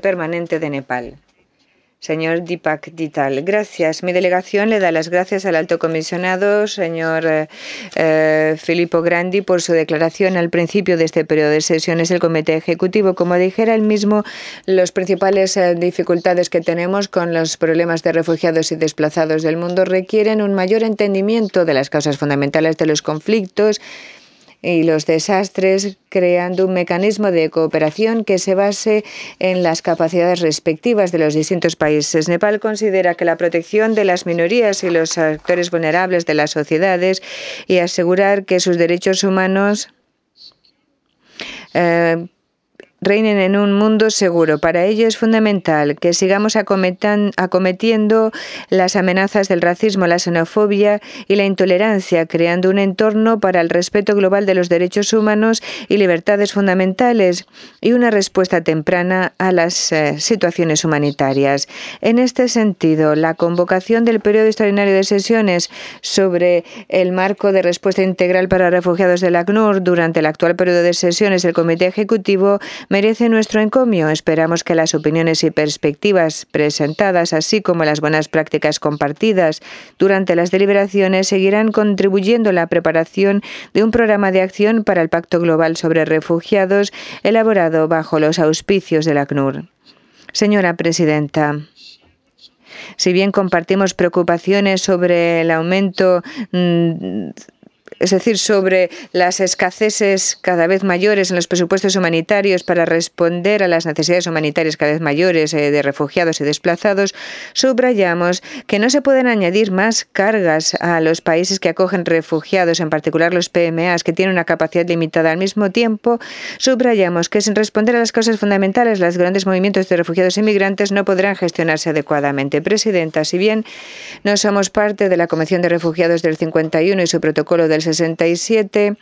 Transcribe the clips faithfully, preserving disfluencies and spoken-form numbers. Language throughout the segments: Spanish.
permanente de Nepal. Señor Deepak Dittal, gracias. Mi delegación le da las gracias al alto comisionado, señor eh, eh, Filippo Grandi, por su declaración al principio de este periodo de sesiones del Comité Ejecutivo. Como dijera él mismo, las principales eh, dificultades que tenemos con los problemas de refugiados y desplazados del mundo requieren un mayor entendimiento de las causas fundamentales de los conflictos y los desastres, creando un mecanismo de cooperación que se base en las capacidades respectivas de los distintos países. Nepal considera que la protección de las minorías y los actores vulnerables de las sociedades y asegurar que sus derechos humanos eh, reinen en un mundo seguro. Para ello es fundamental que sigamos acometiendo las amenazas del racismo, la xenofobia y la intolerancia, creando un entorno para el respeto global de los derechos humanos y libertades fundamentales y una respuesta temprana a las eh, situaciones humanitarias. En este sentido, la convocación del periodo extraordinario de sesiones sobre el marco de respuesta integral para refugiados del ACNUR durante el actual periodo de sesiones del Comité Ejecutivo merece nuestro encomio. Esperamos que las opiniones y perspectivas presentadas, así como las buenas prácticas compartidas durante las deliberaciones, seguirán contribuyendo a la preparación de un programa de acción para el Pacto Global sobre Refugiados elaborado bajo los auspicios del ACNUR. Señora presidenta, si bien compartimos preocupaciones sobre el aumento mmm, es decir, sobre las escaseces cada vez mayores en los presupuestos humanitarios para responder a las necesidades humanitarias cada vez mayores eh, de refugiados y desplazados, subrayamos que no se pueden añadir más cargas a los países que acogen refugiados, en particular los P M A, que tienen una capacidad limitada. Al mismo tiempo, subrayamos que sin responder a las causas fundamentales, los grandes movimientos de refugiados e inmigrantes no podrán gestionarse adecuadamente. Presidenta, si bien no somos parte de la Convención de Refugiados del cincuenta y uno y su protocolo del sesenta y siete,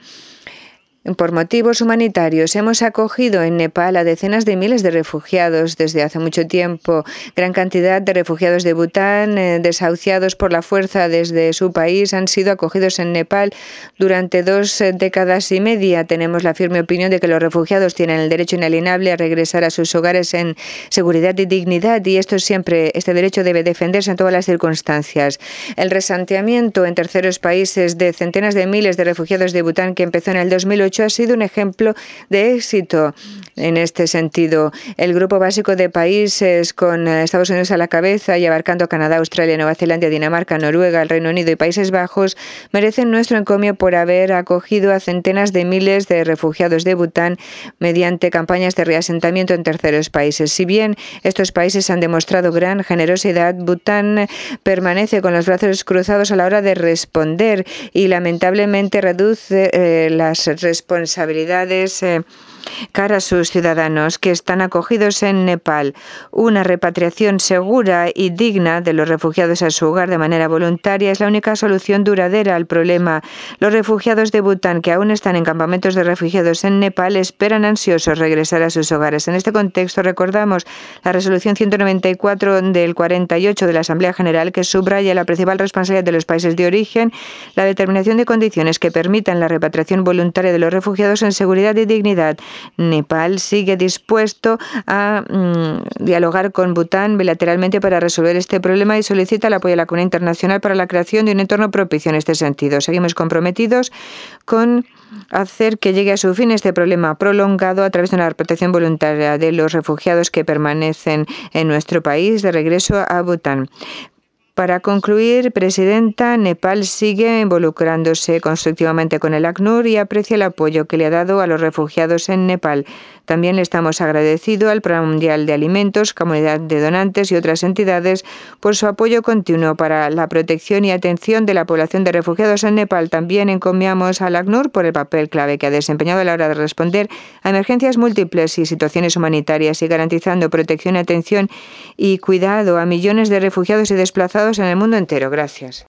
por motivos humanitarios hemos acogido en Nepal a decenas de miles de refugiados desde hace mucho tiempo. Gran cantidad de refugiados de Bután, eh, desahuciados por la fuerza desde su país, han sido acogidos en Nepal durante dos eh, décadas y media. Tenemos la firme opinión de que los refugiados tienen el derecho inalienable a regresar a sus hogares en seguridad y dignidad, y esto siempre, este derecho debe defenderse en todas las circunstancias. El resanteamiento en terceros países de centenas de miles de refugiados de Bután, que empezó en el dos mil ocho, ha sido un ejemplo de éxito en este sentido. El grupo básico de países, con Estados Unidos a la cabeza y abarcando Canadá, Australia, Nueva Zelanda, Dinamarca, Noruega, el Reino Unido y Países Bajos, merecen nuestro encomio por haber acogido a centenas de miles de refugiados de Bután mediante campañas de reasentamiento en terceros países. Si bien estos países han demostrado gran generosidad, Bután permanece con los brazos cruzados a la hora de responder y lamentablemente reduce eh, las responsabilidades responsabilidades eh, cara a sus ciudadanos que están acogidos en Nepal. Una repatriación segura y digna de los refugiados a su hogar de manera voluntaria es la única solución duradera al problema. Los refugiados de Bután que aún están en campamentos de refugiados en Nepal esperan ansiosos regresar a sus hogares. En este contexto recordamos la resolución ciento noventa y cuatro del cuarenta y ocho de la Asamblea General, que subraya la principal responsabilidad de los países de origen, la determinación de condiciones que permitan la repatriación voluntaria de los refugiados en seguridad y dignidad. Nepal sigue dispuesto a mmm, dialogar con Bután bilateralmente para resolver este problema y solicita el apoyo de la comunidad internacional para la creación de un entorno propicio en este sentido. Seguimos comprometidos con hacer que llegue a su fin este problema prolongado a través de una protección voluntaria de los refugiados que permanecen en nuestro país de regreso a Bután. Para concluir, presidenta, Nepal sigue involucrándose constructivamente con el ACNUR y aprecia el apoyo que le ha dado a los refugiados en Nepal. También le estamos agradecidos al Programa Mundial de Alimentos, Comunidad de Donantes y otras entidades por su apoyo continuo para la protección y atención de la población de refugiados en Nepal. También encomiamos al ACNUR por el papel clave que ha desempeñado a la hora de responder a emergencias múltiples y situaciones humanitarias y garantizando protección, atención y cuidado a millones de refugiados y desplazados en el mundo entero. Gracias.